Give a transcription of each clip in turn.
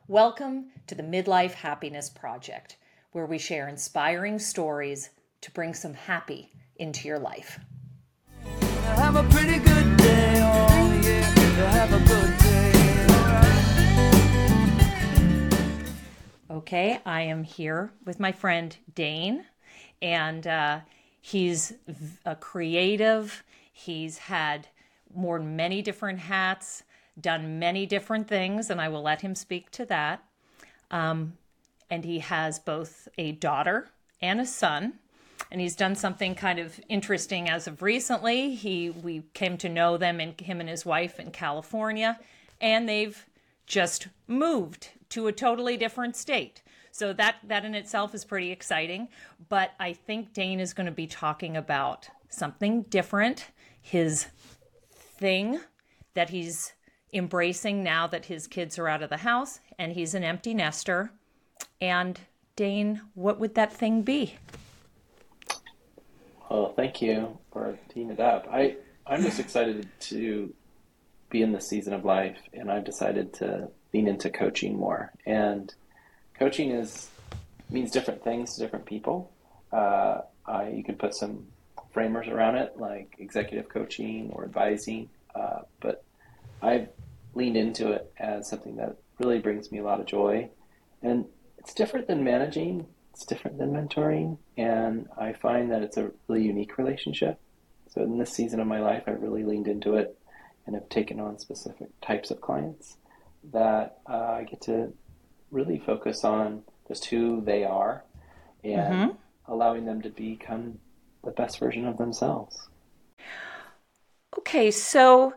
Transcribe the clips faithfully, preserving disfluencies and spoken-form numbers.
Welcome to the Midlife Happiness Project, where we share inspiring stories to bring some happy into your life. Have a pretty good day, oh yeah, have a good day. Okay, I am here with my friend Dane, and uh, he's a creative. He's had worn many different hats, done many different things, and I will let him speak to that. Um, and he has both a daughter and a son, and he's done something kind of interesting as of recently. He we came to know them, and him and his wife in California, and they've just moved to a totally different state. So that that in itself is pretty exciting. But I think Dane is going to be talking about something different, his thing that he's embracing now that his kids are out of the house and he's an empty nester. And Dane, what would that thing be? Well, thank you for teeing it up. I, I'm just excited to be in this season of life, and I've decided to lean into coaching more. And coaching is means different things to different people. Uh, I, you can put some framers around it, like executive coaching or advising, uh, but I've leaned into it as something that really brings me a lot of joy. And it's different than managing, it's different than mentoring, and I find that it's a really unique relationship. So in this season of my life, I really leaned into it and have taken on specific types of clients that uh, I get to really focus on just who they are and mm-hmm. allowing them to become the best version of themselves. Okay, so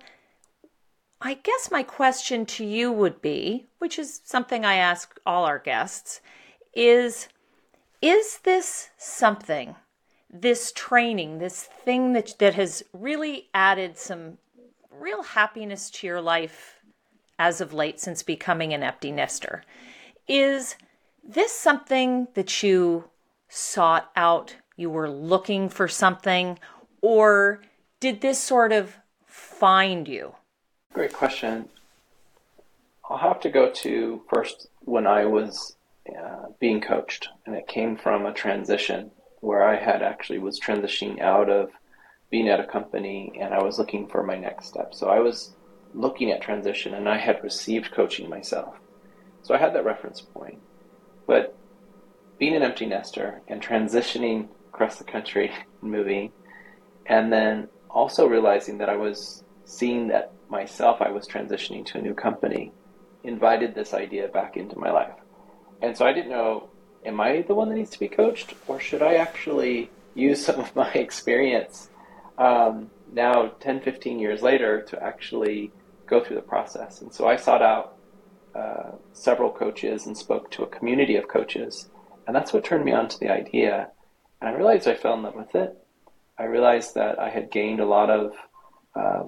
I guess my question to you would be, which is something I ask all our guests, is, is this something, this training, this thing that, that has really added some real happiness to your life as of late since becoming an empty nester? Is this something that you sought out, you were looking for something, or did this sort of find you? Great question. I'll have to go to first when I was uh, being coached, and it came from a transition where I had actually was transitioning out of being at a company, and I was looking for my next step. So I was looking at transition, and I had received coaching myself. So I had that reference point. But being an empty nester and transitioning across the country and moving, and then also realizing that I was seeing that myself, I was transitioning to a new company, invited this idea back into my life. And so I didn't know, am I the one that needs to be coached, or should I actually use some of my experience um, now ten, fifteen years later to actually go through the process? And so I sought out uh, several coaches and spoke to a community of coaches. And that's what turned me on to the idea. And I realized I fell in love with it. I realized that I had gained a lot of uh,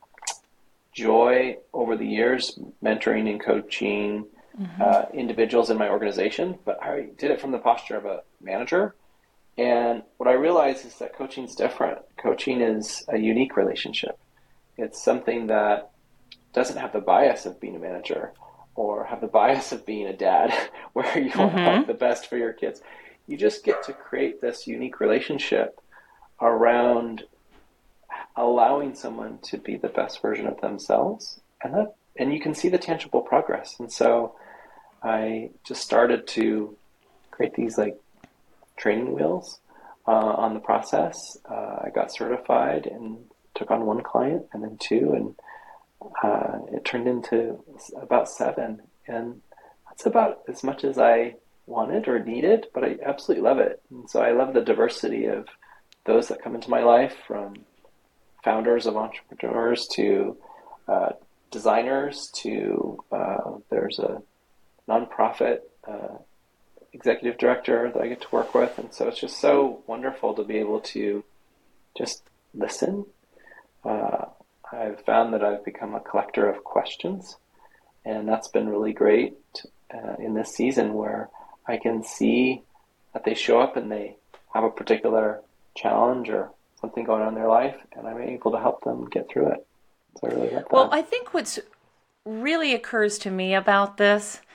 joy over the years, mentoring and coaching mm-hmm. uh, individuals in my organization, but I did it from the posture of a manager. And what I realized is that coaching is different. Coaching is a unique relationship. It's something that doesn't have the bias of being a manager or have the bias of being a dad where you mm-hmm. want the best for your kids. You just get to create this unique relationship around allowing someone to be the best version of themselves, and that, and you can see the tangible progress. And so I just started to create these like training wheels uh, on the process. Uh, I got certified and took on one client and then two, and uh, it turned into about seven. And that's about as much as I wanted or needed, but I absolutely love it. And so I love the diversity of those that come into my life, from founders of entrepreneurs to uh, designers to uh, there's a nonprofit uh, executive director that I get to work with. And so it's just so wonderful to be able to just listen. Uh, I've found that I've become a collector of questions, and that's been really great uh, in this season where I can see that they show up and they have a particular challenge or something going on in their life, and I'm able to help them get through it. So I really like that. Well, I think what's really occurs to me about this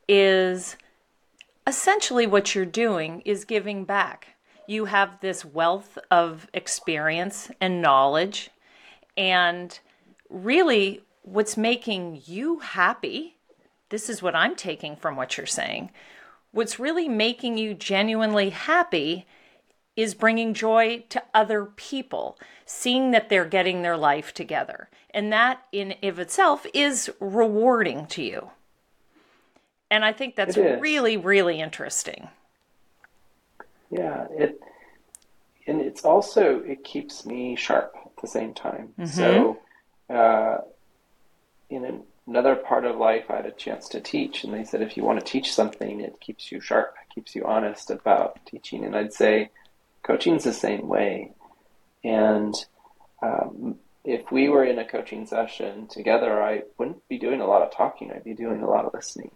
is essentially what you're doing is giving back. You have this wealth of experience and knowledge, and really what's making you happy, this is what I'm taking from what you're saying, what's really making you genuinely happy is bringing joy to other people, seeing that they're getting their life together. And that in of itself is rewarding to you. And I think that's really, really interesting. Yeah, it and it's also, it keeps me sharp at the same time. Mm-hmm. So uh, in another part of life, I had a chance to teach, and they said, if you want to teach something, it keeps you sharp, it keeps you honest about teaching. And I'd say coaching's the same way. And um, if we were in a coaching session together, I wouldn't be doing a lot of talking, I'd be doing a lot of listening.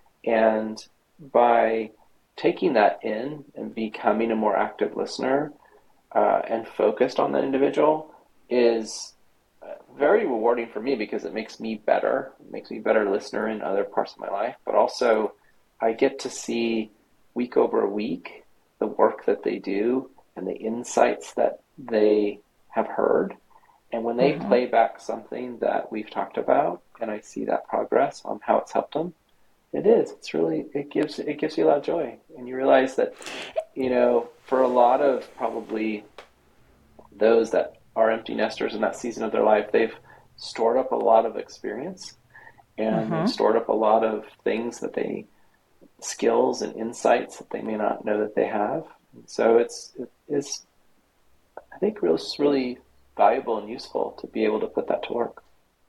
And by taking that in and becoming a more active listener uh, and focused on the individual is very rewarding for me, because it makes me better. It makes me a better listener in other parts of my life. But also, I get to see week over week the work that they do and the insights that they have heard. And when they mm-hmm. play back something that we've talked about, and I see that progress on how it's helped them, it is. It's really, it gives, it gives you a lot of joy. And you realize that, you know, for a lot of probably those that are empty nesters in that season of their life, they've stored up a lot of experience, and mm-hmm. they've stored up a lot of things that they, skills and insights that they may not know that they have. And so it's, it is, I think, it's really valuable and useful to be able to put that to work.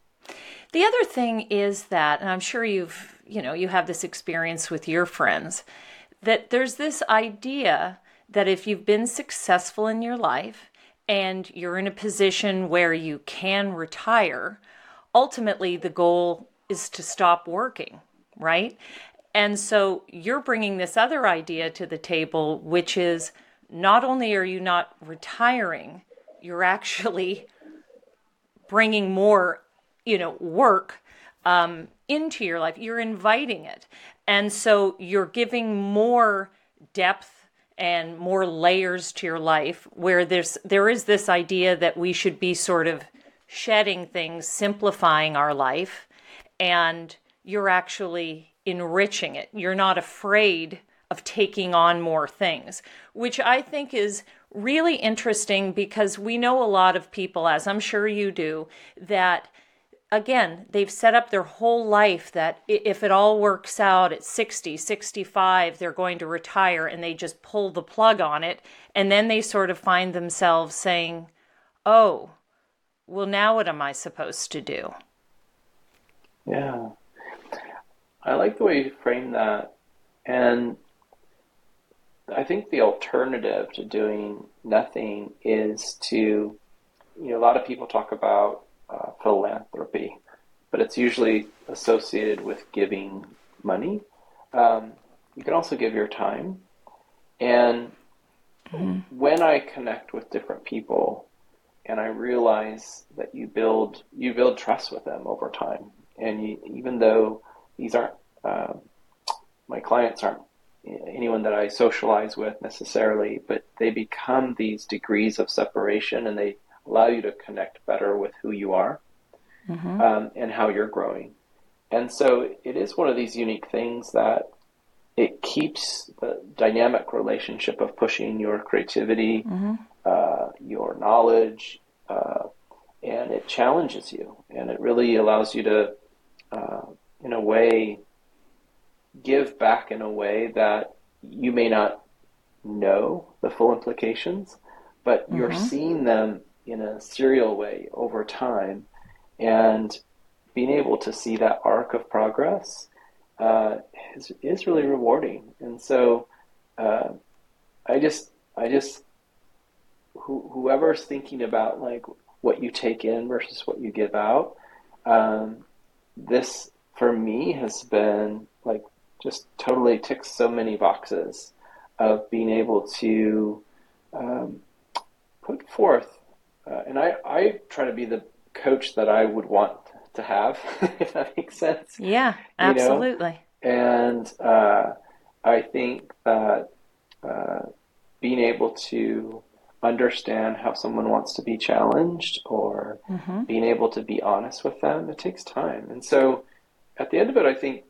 The other thing is that, and I'm sure you've, you know, you have this experience with your friends, that there's this idea that if you've been successful in your life and you're in a position where you can retire, ultimately the goal is to stop working, right? And so you're bringing this other idea to the table, which is not only are you not retiring, you're actually bringing more, you know, work um, into your life. You're inviting it. And so you're giving more depth and more layers to your life, where there's there is this idea that we should be sort of shedding things, simplifying our life, and you're actually enriching it. You're not afraid of taking on more things, which I think is really interesting, because we know a lot of people, as I'm sure you do, that again, they've set up their whole life that if it all works out at sixty, sixty-five, they're going to retire, and they just pull the plug on it. And then they sort of find themselves saying, oh, well, now what am I supposed to do? Yeah. I like the way you frame that. And I think the alternative to doing nothing is to, you know, a lot of people talk about Uh, philanthropy, but it's usually associated with giving money. Um, you can also give your time. And mm-hmm. when I connect with different people and I realize that you build you build trust with them over time, and you, even though these aren't uh, my clients aren't anyone that I socialize with necessarily, but they become these degrees of separation, and they allow you to connect better with who you are mm-hmm. um, and how you're growing. And so it is one of these unique things that it keeps the dynamic relationship of pushing your creativity, mm-hmm. uh, your knowledge, uh, and it challenges you. And it really allows you to, uh, in a way, give back in a way that you may not know the full implications, but mm-hmm. you're seeing them in a serial way over time, and being able to see that arc of progress uh, is, is really rewarding. And so uh, I just, I just, who, whoever's thinking about like what you take in versus what you give out, um, this for me has been like just totally ticks so many boxes of being able to um, put forth. Uh, and I, I try to be the coach that I would want to have, if that makes sense. Yeah, absolutely. And uh, I think that uh, being able to understand how someone wants to be challenged or Mm-hmm. being able to be honest with them, it takes time. And so at the end of it, I think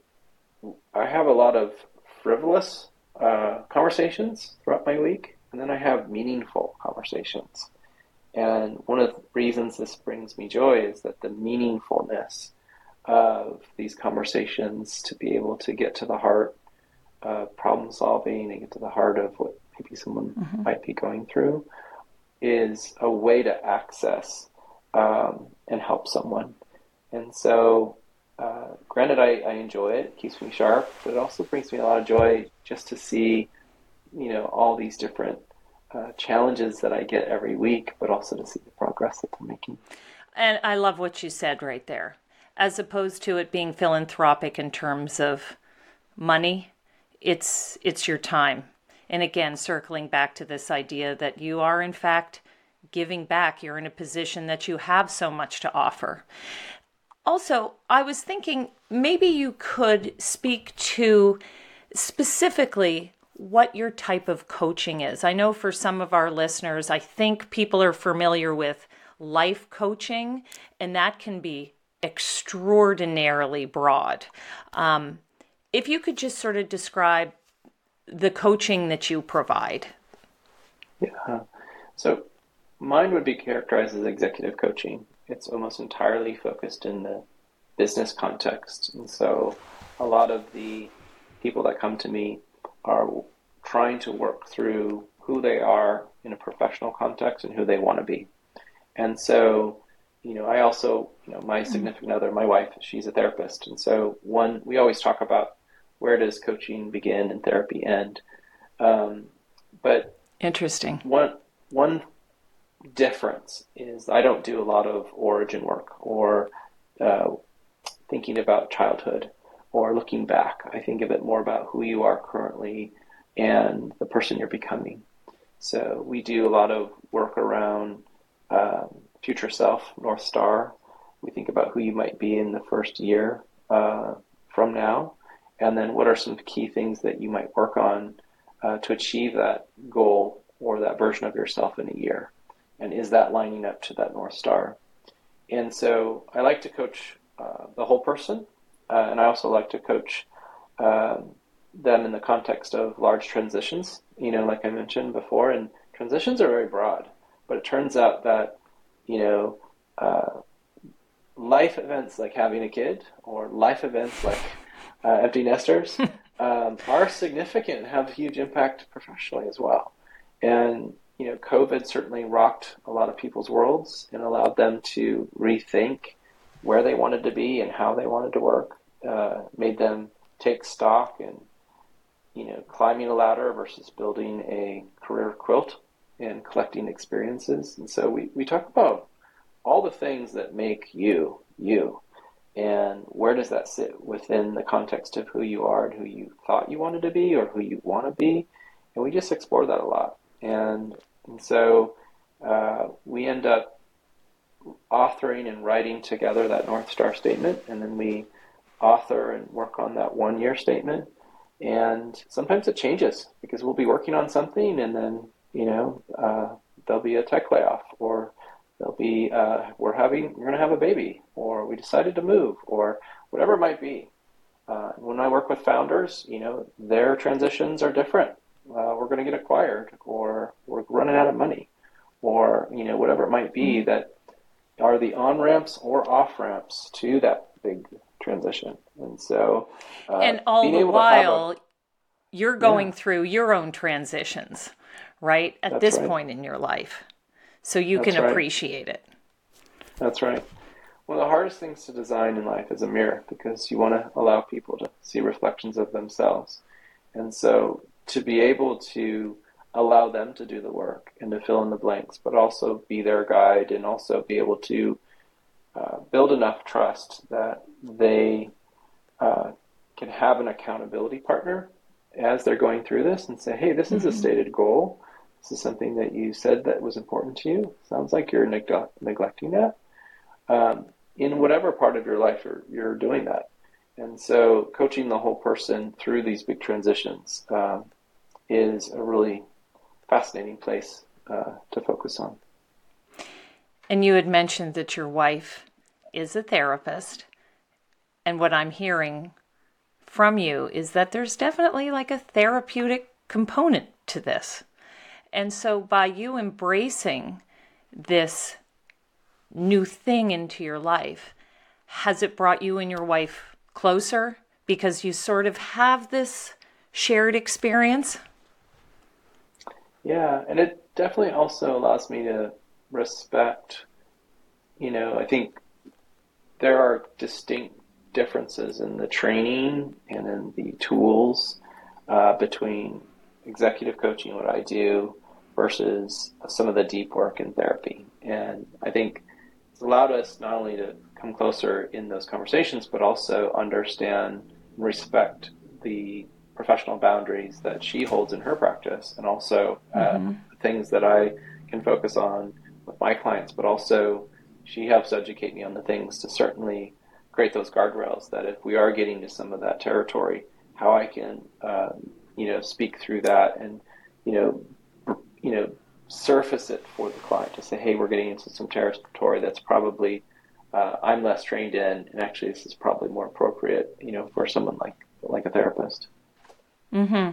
I have a lot of frivolous uh, conversations throughout my week, and then I have meaningful conversations. And one of the reasons this brings me joy is that the meaningfulness of these conversations to be able to get to the heart of problem solving and get to the heart of what maybe someone Mm-hmm. might be going through is a way to access um, and help someone. And so, uh, granted, I, I enjoy it, it keeps me sharp, but it also brings me a lot of joy just to see, you know, all these different uh, challenges that I get every week, but also to see the progress that they're making. And I love what you said right there. As opposed to it being philanthropic in terms of money, it's it's your time. And again, circling back to this idea that you are in fact giving back. You're in a position that you have so much to offer. Also, I was thinking maybe you could speak to specifically what your type of coaching is. I know for some of our listeners, I think people are familiar with life coaching, and that can be extraordinarily broad. Um, if you could just sort of describe the coaching that you provide. Yeah. So mine would be characterized as executive coaching. It's almost entirely focused in the business context. And so a lot of the people that come to me are trying to work through who they are in a professional context and who they want to be. And so, you know, I also, you know, my significant other, my wife, she's a therapist. And so one, we always talk about where does coaching begin and therapy end. Um, but Interesting. one, one difference is I don't do a lot of origin work or uh, thinking about childhood or looking back. I think of it more about who you are currently and the person you're becoming. So we do a lot of work around um, future self, North Star. We think about who you might be in the first year uh, from now, and then what are some key things that you might work on uh, to achieve that goal or that version of yourself in a year. And is that lining up to that North Star? And so I like to coach uh, the whole person, uh, and I also like to coach um, them in the context of large transitions, you know, like I mentioned before. And transitions are very broad, but it turns out that, you know, uh, life events like having a kid or life events like uh, empty nesters um, are significant and have a huge impact professionally as well. And, you know, COVID certainly rocked a lot of people's worlds and allowed them to rethink where they wanted to be and how they wanted to work, uh, made them take stock in, you know, climbing a ladder versus building a career quilt and collecting experiences. And so we, we talk about all the things that make you, you. And where does that sit within the context of who you are and who you thought you wanted to be or who you want to be? And we just explore that a lot. And, and so uh, we end up authoring and writing together that North Star statement, and then we author and work on that one year statement. And sometimes it changes because we'll be working on something and then, you know, uh, there'll be a tech layoff, or there'll be, uh, we're having, we're going to have a baby, or we decided to move, or whatever it might be. Uh, when I work with founders, you know, their transitions are different. Uh, we're going to get acquired, or we're running out of money, or, you know, whatever it might be that are the on-ramps or off-ramps to that big transition. And so, uh, And all being the able to have while, a, you're going yeah, through your own transitions, right? At that's this right. point in your life. So you That's can right. appreciate it. That's right. One of the hardest things to design in life is a mirror, because you want to allow people to see reflections of themselves. And so to be able to allow them to do the work and to fill in the blanks, but also be their guide and also be able to uh, build enough trust that they uh, can have an accountability partner as they're going through this and say, hey, this is a Mm-hmm. stated goal. This is something that you said that was important to you. Sounds like you're neg- neglecting that. Um, in whatever part of your life you're, you're doing that. And so coaching the whole person through these big transitions um, is a really fascinating place uh, to focus on. And you had mentioned that your wife is a therapist. And what I'm hearing from you is that there's definitely like a therapeutic component to this. And so by you embracing this new thing into your life, has it brought you and your wife closer because you sort of have this shared experience? Yeah, and it definitely also allows me to respect, you know, I think there are distinct differences in the training and in the tools uh, between executive coaching, what I do, versus some of the deep work in therapy. And I think it's allowed us not only to come closer in those conversations, but also understand and respect the professional boundaries that she holds in her practice, and also uh, Mm-hmm. things that I can focus on with my clients, but also she helps educate me on the things to certainly create those guardrails that if we are getting to some of that territory, how I can, um, you know, speak through that and, you know, you know, surface it for the client to say, hey, we're getting into some territory that's probably uh, I'm less trained in, and actually this is probably more appropriate, you know, for someone like like a therapist. Mm-hmm.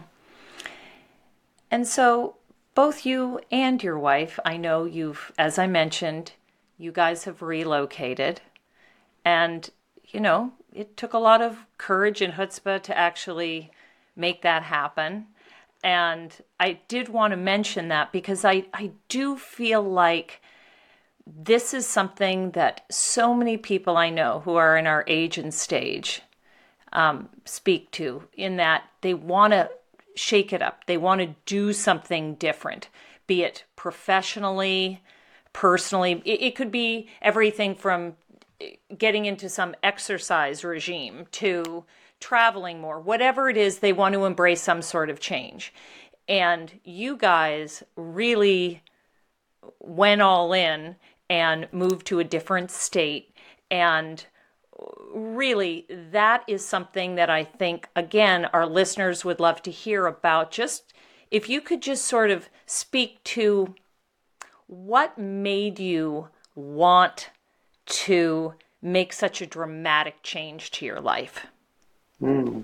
And so both you and your wife, I know you've, as I mentioned, you guys have relocated. And, you know, it took a lot of courage and chutzpah to actually make that happen. And I did want to mention that because I, I do feel like this is something that so many people I know who are in our age and stage um, speak to, in that they want to shake it up. They want to do something different, be it professionally, personally. It, it could be everything from getting into some exercise regime to traveling more. Whatever it is, they want to embrace some sort of change. And you guys really went all in and moved to a different state. And really, that is something that I think, again, our listeners would love to hear about. Just if you could just sort of speak to what made you want to make such a dramatic change to your life. Mm.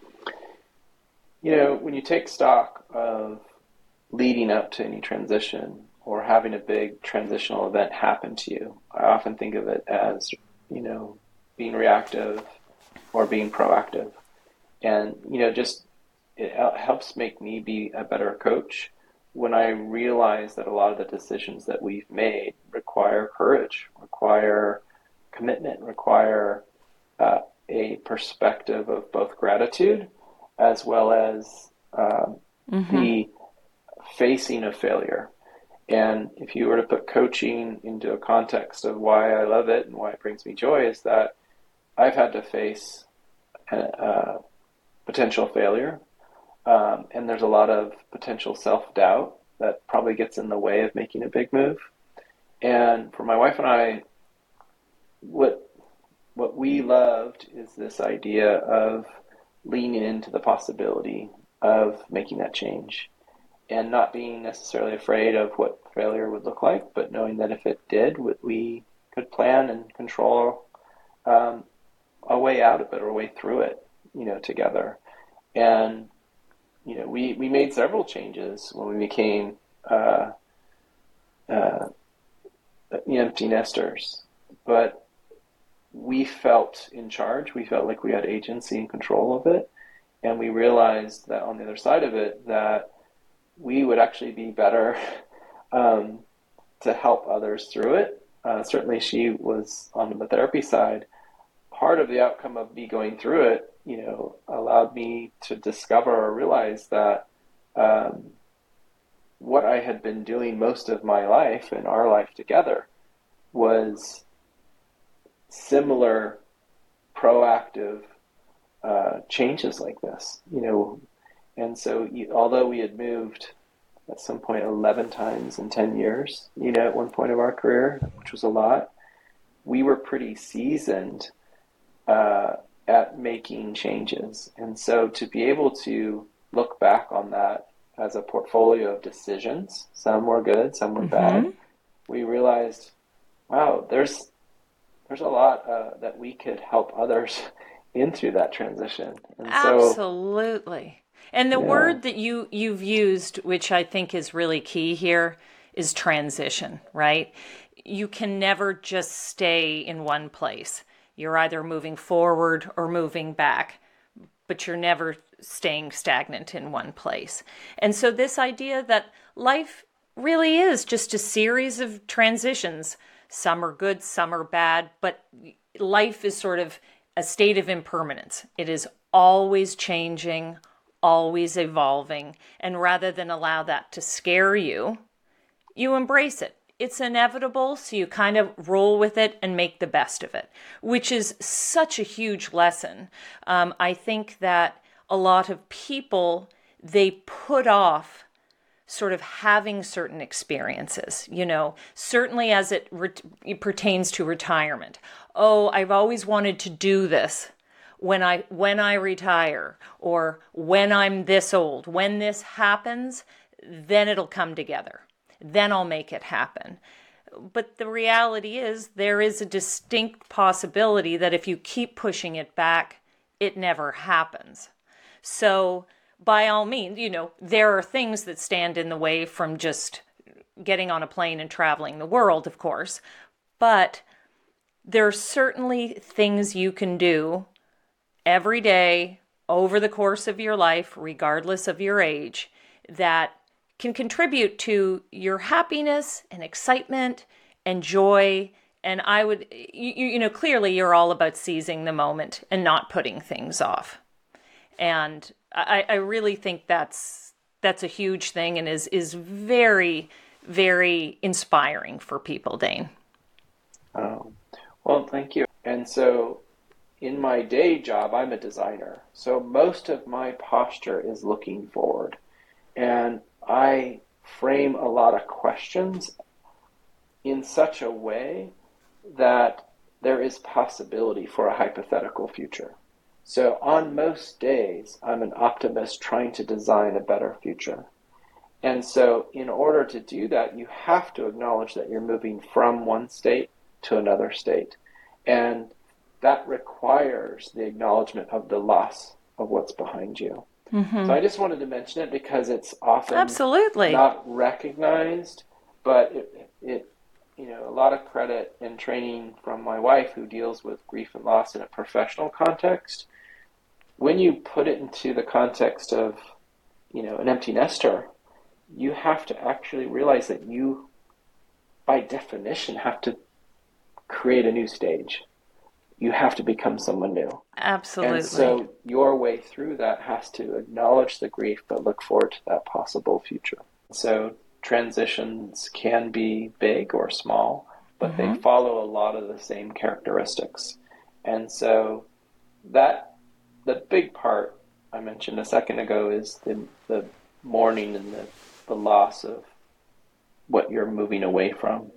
You know, when you take stock of leading up to any transition or having a big transitional event happen to you, I often think of it as, you know, being reactive or being proactive. And, you know, just it helps make me be a better coach when I realize that a lot of the decisions that we've made require courage, require commitment, require uh, a perspective of both gratitude as well as um, mm-hmm. the facing of failure. And if you were to put coaching into a context of why I love it and why it brings me joy, is that I've had to face uh, potential failure. Um, and there's a lot of potential self-doubt that probably gets in the way of making a big move. And for my wife and I, what what we loved is this idea of leaning into the possibility of making that change and not being necessarily afraid of what failure would look like, but knowing that if it did, we could plan and control um, a way out of it or a way through it, you know, together. And, you know, we, we made several changes when we became uh, uh, empty nesters, but we felt in charge. We felt like we had agency and control of it. And we realized that on the other side of it, that we would actually be better um, to help others through it. Uh, certainly she was on the therapy side. Part of the outcome of me going through it, you know, allowed me to discover or realize that um, what I had been doing most of my life and our life together was similar proactive uh, changes like this, you know. And so you, although we had moved at some point eleven times in ten years, you know, at one point of our career, which was a lot, we were pretty seasoned uh, at making changes. And so to be able to look back on that as a portfolio of decisions, some were good, some were Mm-hmm. bad, we realized, wow, there's there's a lot uh, that we could help others in through that transition. And so, Absolutely. And the yeah, word that you you've used, which I think is really key here, is transition, right? You can never just stay in one place. You're either moving forward or moving back, but you're never staying stagnant in one place. And so this idea that life really is just a series of transitions. Some are good, some are bad, but life is sort of a state of impermanence. It is always changing, always evolving. And rather than allow that to scare you, you embrace it. It's inevitable, so you kind of roll with it and make the best of it, which is such a huge lesson. Um, I think that a lot of people, they put off sort of having certain experiences, you know, certainly as it, re- it pertains to retirement. Oh, I've always wanted to do this when I when I retire, or when I'm this old. When this happens, then it'll come together. Then I'll make it happen. But the reality is there is a distinct possibility that if you keep pushing it back, it never happens. So by all means, you know, there are things that stand in the way from just getting on a plane and traveling the world, of course. But there are certainly things you can do every day over the course of your life, regardless of your age, that can contribute to your happiness and excitement and joy. And I would, you, you know, clearly you're all about seizing the moment and not putting things off. And I, I really think that's that's a huge thing, and is is very, very inspiring for people, Dane. oh, well, thank you. And so in my day job, I'm a designer. So most of my posture is looking forward. And I frame a lot of questions in such a way that there is possibility for a hypothetical future. So on most days, I'm an optimist trying to design a better future. And so in order to do that, you have to acknowledge that you're moving from one state to another state. And that requires the acknowledgement of the loss of what's behind you. Mm-hmm. So I just wanted to mention it because it's often Absolutely. not recognized, but it, it, you know, a lot of credit and training from my wife, who deals with grief and loss in a professional context. When you put it into the context of, you know, an empty nester, you have to actually realize that you, by definition, have to create a new stage. You have to become someone new. Absolutely. And so your way through that has to acknowledge the grief, but look forward to that possible future. So transitions can be big or small, but mm-hmm. they follow a lot of the same characteristics. And so that the big part I mentioned a second ago is the the mourning and the, the loss of what you're moving away from.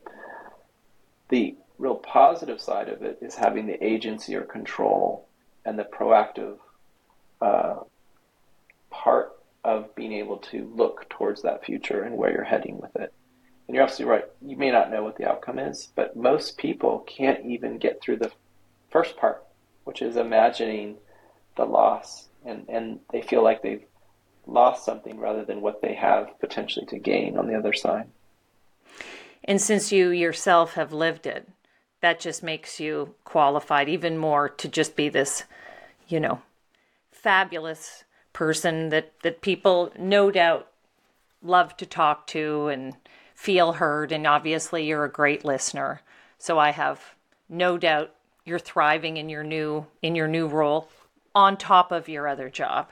The real positive side of it is having the agency or control and the proactive uh, part of being able to look towards that future and where you're heading with it. And you're absolutely right. You may not know what the outcome is, but most people can't even get through the first part, which is imagining the loss, and, and they feel like they've lost something rather than what they have potentially to gain on the other side. And since you yourself have lived it, that just makes you qualified even more to just be this, you know, fabulous person that, that people no doubt love to talk to and feel heard. And obviously you're a great listener. So I have no doubt you're thriving in your new in your new role on top of your other job.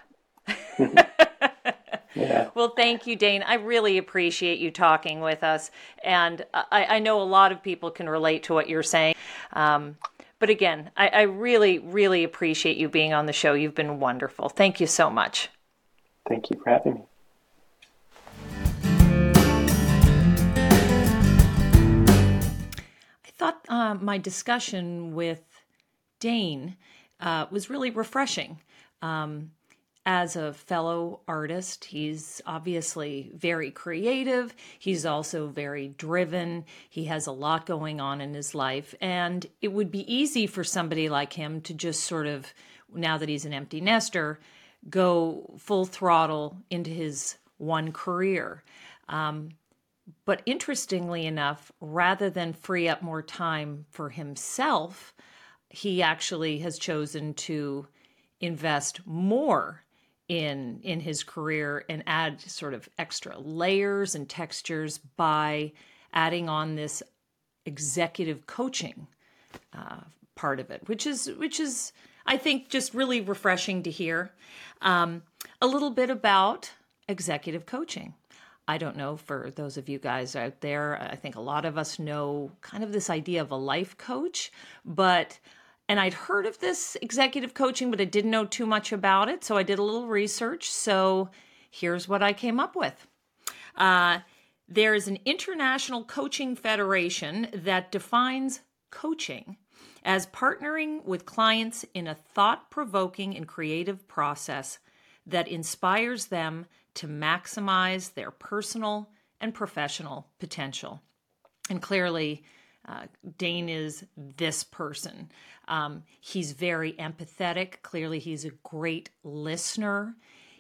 Yeah. Well, thank you, Dane. I really appreciate you talking with us. And I, I know a lot of people can relate to what you're saying. Um, but again, I, I really, really appreciate you being on the show. You've been wonderful. Thank you so much. Thank you for having me. I thought uh, my discussion with Dane uh, was really refreshing. Um, as a fellow artist, he's obviously very creative. He's also very driven. He has a lot going on in his life. And it would be easy for somebody like him to just sort of, now that he's an empty nester, go full throttle into his one career. Um, but interestingly enough, rather than free up more time for himself, he actually has chosen to invest more in in his career and add sort of extra layers and textures by adding on this executive coaching uh, part of it, which is which is I think just really refreshing to hear. Um, a little bit about executive coaching. I don't know, for those of you guys out there, I think a lot of us know kind of this idea of a life coach, but and I'd heard of this executive coaching, but I didn't know too much about it. So I did a little research. So here's what I came up with. Uh, there is an international coaching federation that defines coaching as partnering with clients in a thought-provoking and creative process that inspires them to maximize their personal and professional potential. And clearly, Uh, Dane is this person. Um, he's very empathetic. Clearly, he's a great listener.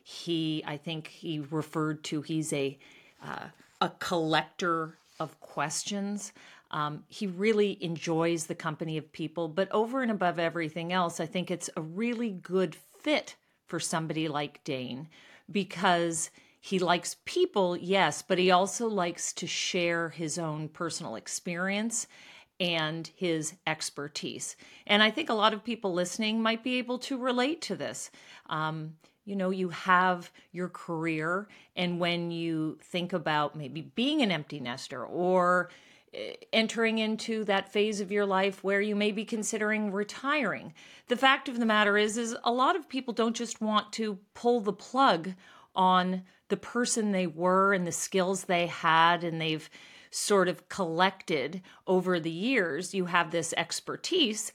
He, I think he referred to, he's a uh, a collector of questions. Um, he really enjoys the company of people, but over and above everything else, I think it's a really good fit for somebody like Dane because he likes people, yes, but he also likes to share his own personal experience and his expertise. And I think a lot of people listening might be able to relate to this. Um, you know, you have your career, and when you think about maybe being an empty nester or entering into that phase of your life where you may be considering retiring, the fact of the matter is, is a lot of people don't just want to pull the plug on the person they were and the skills they had and they've sort of collected over the years. You have this expertise.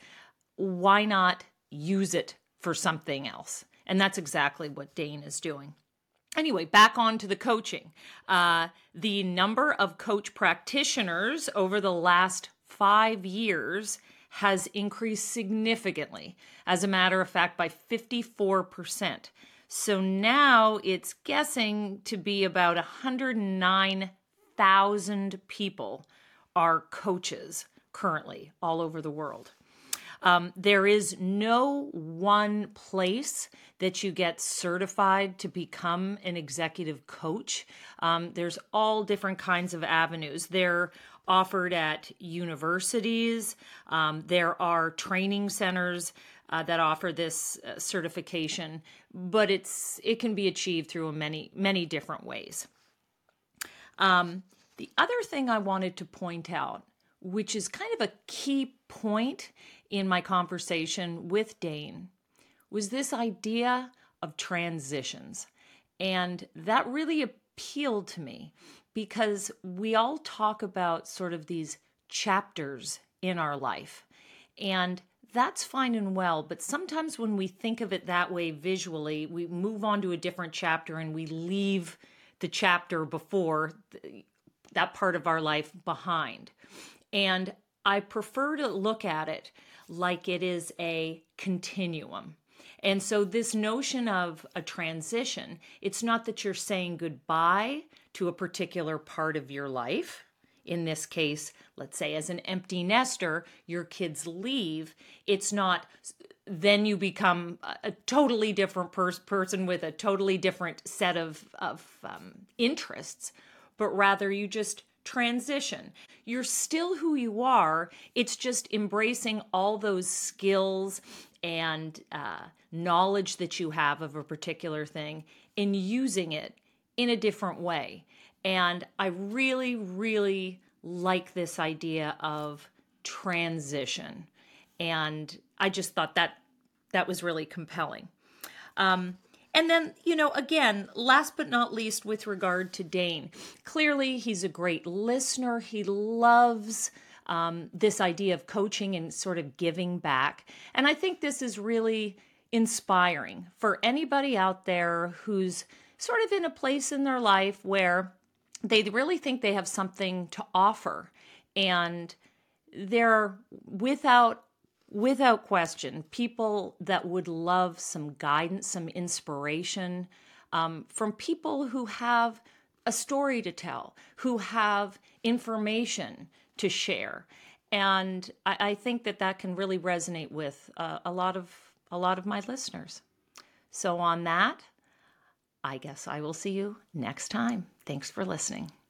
Why not use it for something else? And that's exactly what Dane is doing. Anyway, back on to the coaching. Uh, the number of coach practitioners over the last five years has increased significantly. As a matter of fact, by fifty-four percent. So now it's guessing to be about one hundred nine thousand people are coaches currently all over the world. Um, there is no one place that you get certified to become an executive coach. Um, there's all different kinds of avenues. They're offered at universities. Um, there are training centers uh, that offer this uh, certification, but it's it can be achieved through many, many different ways. Um, the other thing I wanted to point out, which is kind of a key point in my conversation with Dane, was this idea of transitions. And that really appealed to me because we all talk about sort of these chapters in our life. And that's fine and well, but sometimes when we think of it that way visually, we move on to a different chapter and we leave the chapter before that part of our life behind. And I prefer to look at it like it is a continuum. And so this notion of a transition, it's not that you're saying goodbye to a particular part of your life. In this case, let's say as an empty nester, your kids leave. It's not then you become a totally different pers- person with a totally different set of, of um, interests, but rather you just transition. You're still who you are. It's just embracing all those skills and uh, knowledge that you have of a particular thing and using it in a different way. And I really, really like this idea of transition. And I just thought that that was really compelling. Um, And then, you know, again, last but not least, with regard to Dane, clearly he's a great listener. He loves um, this idea of coaching and sort of giving back. And I think this is really inspiring for anybody out there who's sort of in a place in their life where they really think they have something to offer. And they're without without question people that would love some guidance, some inspiration um, from people who have a story to tell, who have information to share. And I, I think that that can really resonate with uh, a lot of a lot of my listeners. So on that, I guess I will see you next time. Thanks for listening.